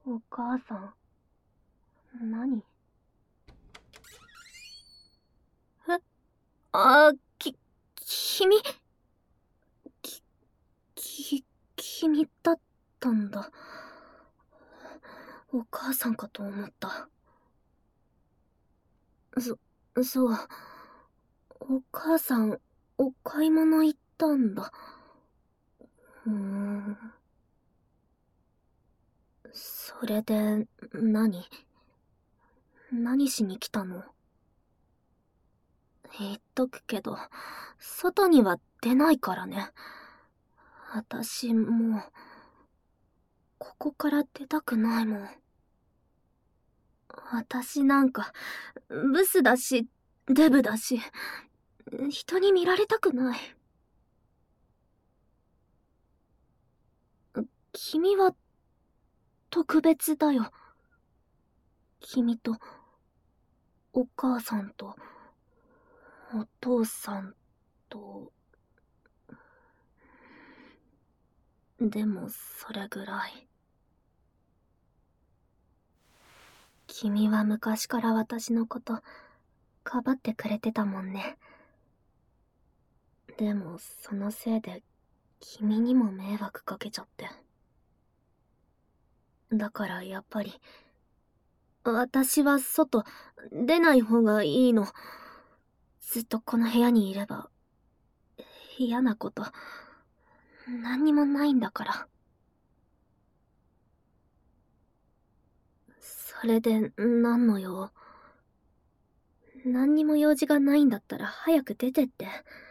お母さん、何？え、あー、君、き、君だったんだ。お母さんかと思った。そう。お母さん、お買い物行ったんだ。それで、何しに来たの？言っとくけど、外には出ないからね。私、もう、ここから出たくないもん。私なんか、ブスだし、デブだし、人に見られたくない。君は、特別だよ。君と、お母さんと、お父さんと、でもそれぐらい。君は昔から私のこと、かばってくれてたもんね。でもそのせいで、君にも迷惑かけちゃって。だからやっぱり、私は外、出ない方がいいの。ずっとこの部屋にいれば、嫌なこと、何にもないんだから。それで、何の用？何にも用事がないんだったら早く出てって。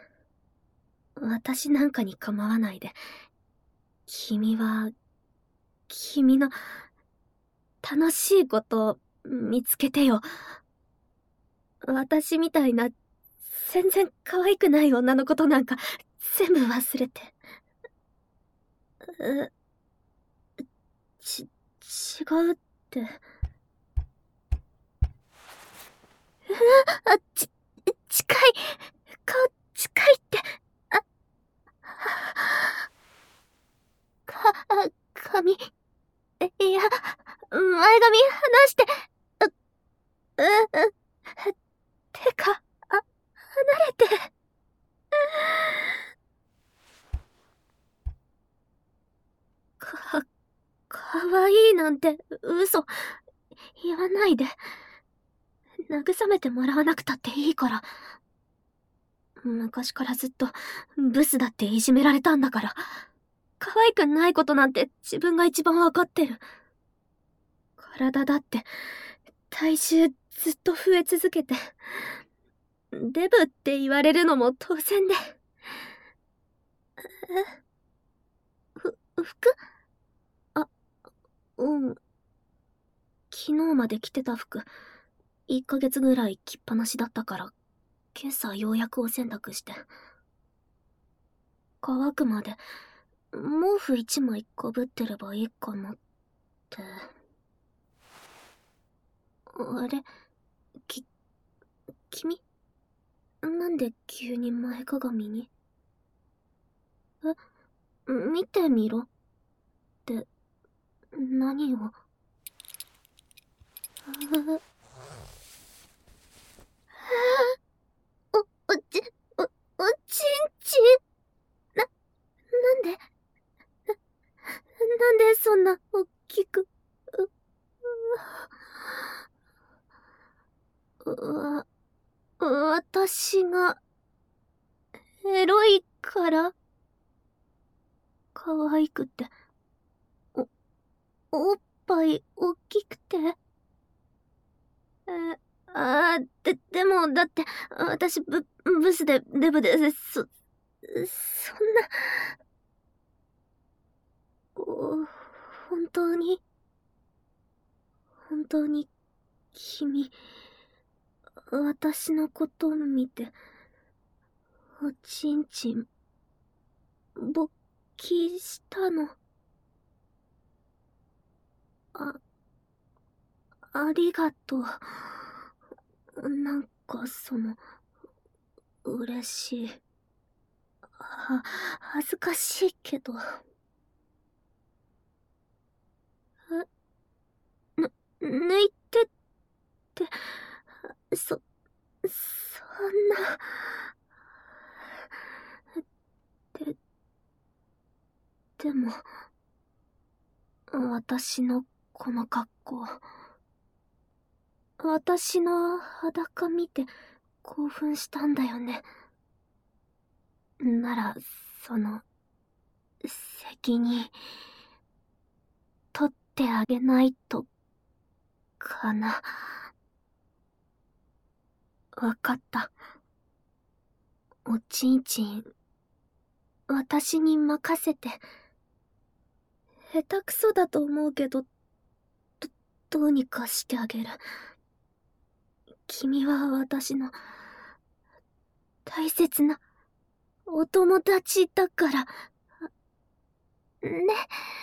私なんかに構わないで。君は、君の、楽しいこと見つけてよ。私みたいな、全然可愛くない女のことなんか、全部忘れて。え、違うって。あ、近い。顔、近いって。あ、髪。いや、前髪離して。う、う、てか、離れて。か、かわいいなんて、嘘。言わないで。慰めてもらわなくたっていいから。昔からずっと、ブスだっていじめられたんだから。可愛くないことなんて自分が一番わかってる。体だって、体重ずっと増え続けて。デブって言われるのも当然で。服？あ、うん。昨日まで着てた服、1ヶ月ぐらい着っぱなしだったから、今朝ようやくお洗濯して。乾くまで、毛布1枚かぶってればいいかなって。あれ、き、君？なんで急に前かがみに？見てみろって、何を？お、おち、お、おちんちん。なんで、なんでそんな大きく、わ、私が、エロいから？可愛くて、お、おっぱい大きくて。でも、だって、私、ブスで、デブで、そんな、お本当に、本当に、君、私のこと見て、おちんちん、勃起したの？あ、ありがとう。なんか、嬉しい。恥ずかしいけど。 抜いてって、そんな。で、でも、私のこの格好、私の裸見て興奮したんだよね。なら、責任、取ってあげないと、かな。わかった。おちんちん、私に任せて。下手くそだと思うけど、どうにかしてあげる。君は私の、大切な、お友達だから。ね。